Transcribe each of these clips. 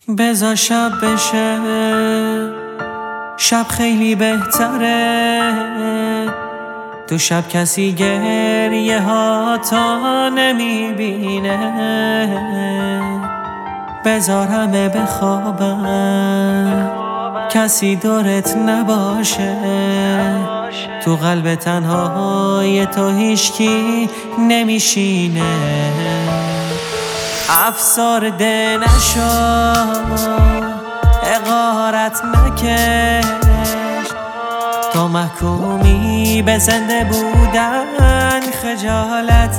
بذار شب بشه، شب خیلی بهتره. تو شب کسی گریه ها تا نمیبینه. بذار همه بخوابن، کسی دورت نباشه. تو قلب تنهای تو هیچکی نمیشینه. افسرده نشو، حقارت نکش. تو محکومی به زنده بودن، خجالت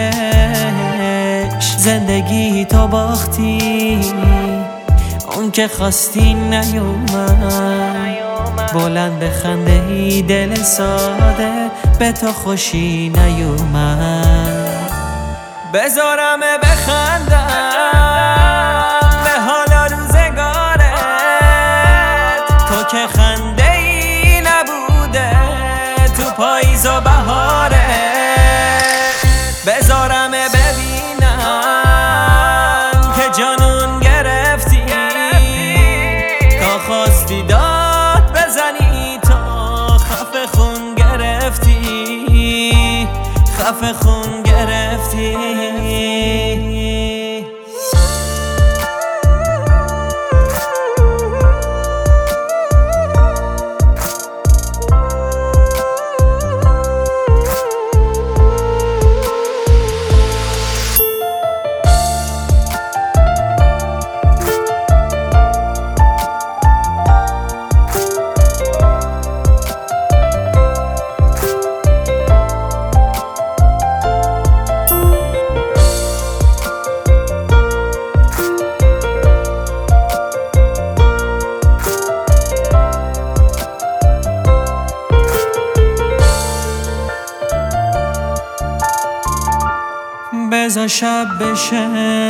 نکش. زندگی تو باختی، اون که خواستی نیومد. بلند بخنده ای دل ساده، به تو خوشی نیومد. بذارم بخندم به حال روزگارت. تو که خنده ای نبوده تو پاییز و بهارت. بذارم ببینم که جنون گرفتی، تا خواستی داد بزنی. تو خفه خون گرفتی، خفه خون گرفتی. بذار شب بشه،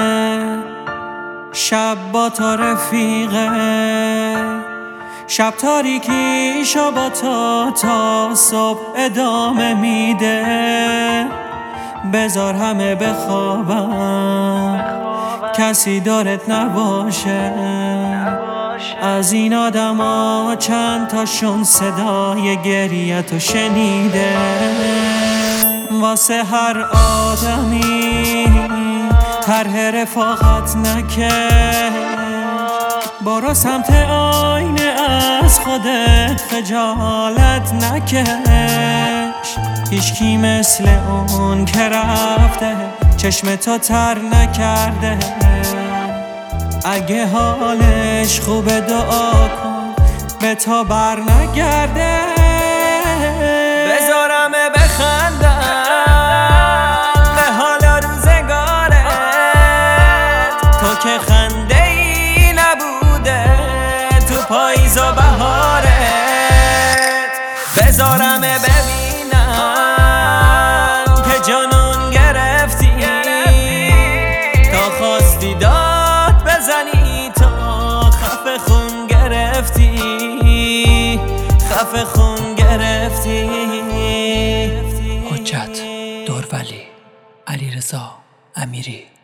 شب با تو رفیقه. شب تاریکیشو با تو تا صبح ادامه میده. بذار همه بخوابن، کسی دارت نباشه. از این آدما چند تاشون صدای گریه‌تو شنیده. واسه هر آدمی طرح رفاقت نکش. برو سمت آینه، از خودت خجالت نکش. هیچکی مثل اون که رفته چشم تو تر نکرده. اگه حالش خوبه دعا کن به تو بر نگرده. بذارم بخندم به حال روزگارت. تو که خنده ای نبوده تو پاییز و بهارت. بذارم ببینم که جنون گرفتی، تا خواستی داد بزنی. تو خفه خون گرفتی، خفه خون گرفتی. حجت، دورولی، علیرضا امیری.